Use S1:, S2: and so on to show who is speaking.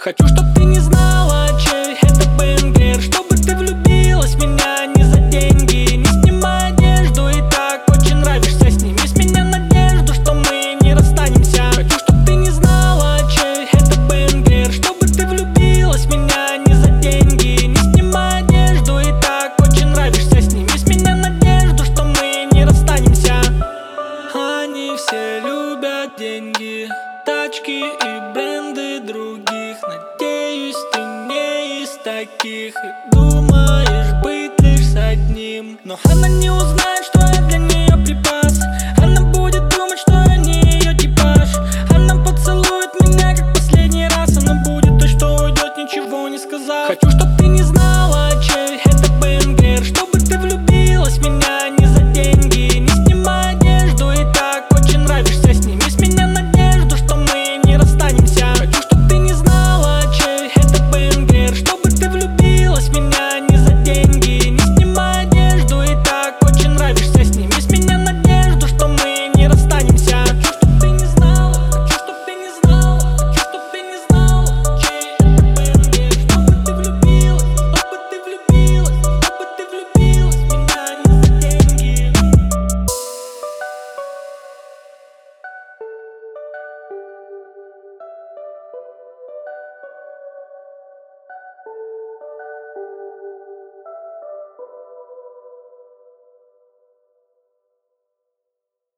S1: Хочу, чтоб ты не знала, чей это бенгер, чтобы ты влюбилась в меня не за деньги. Не снимай одежду, и так очень нравишься. Сними с меня надежду, что мы не расстанемся. Хочу, чтоб ты не знала, чей это бенгер, чтобы ты влюбилась в меня не за деньги. Не снимай одежду, и так очень нравишься. Сними с меня надежду, что мы не расстанемся. Они все любят деньги, тачки и бренды других. Надеюсь, ты не из таких и думаешь быть лишь с одним. Но она не